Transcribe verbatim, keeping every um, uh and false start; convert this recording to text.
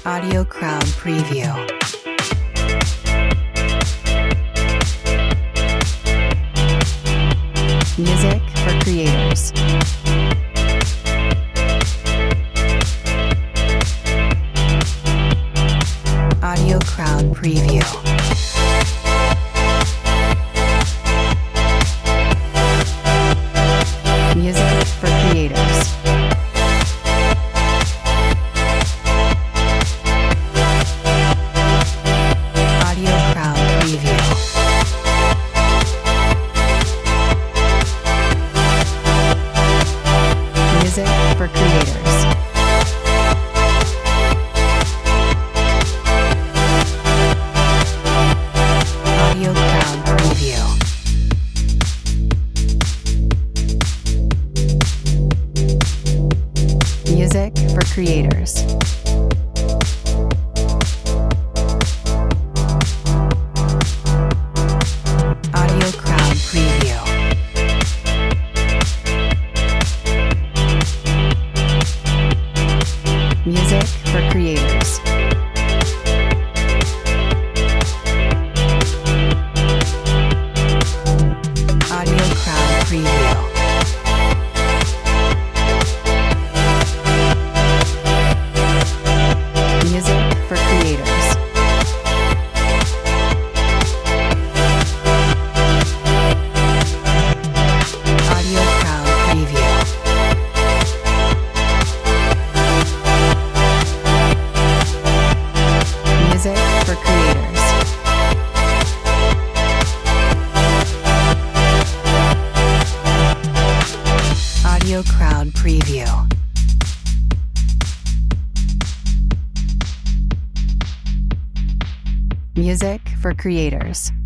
Audio Crowd Preview. Music for creators. Audio Crowd Preview. Music for creators. Audio Crowd Preview. Music for creators. Audio Crowd Preview. Music for creators. Audio Crowd Preview. Music for creators. Audio Crowd Preview. Music for creators. Audio Crowd Preview. Music for creators. Audio Crowd Preview. Music for creators.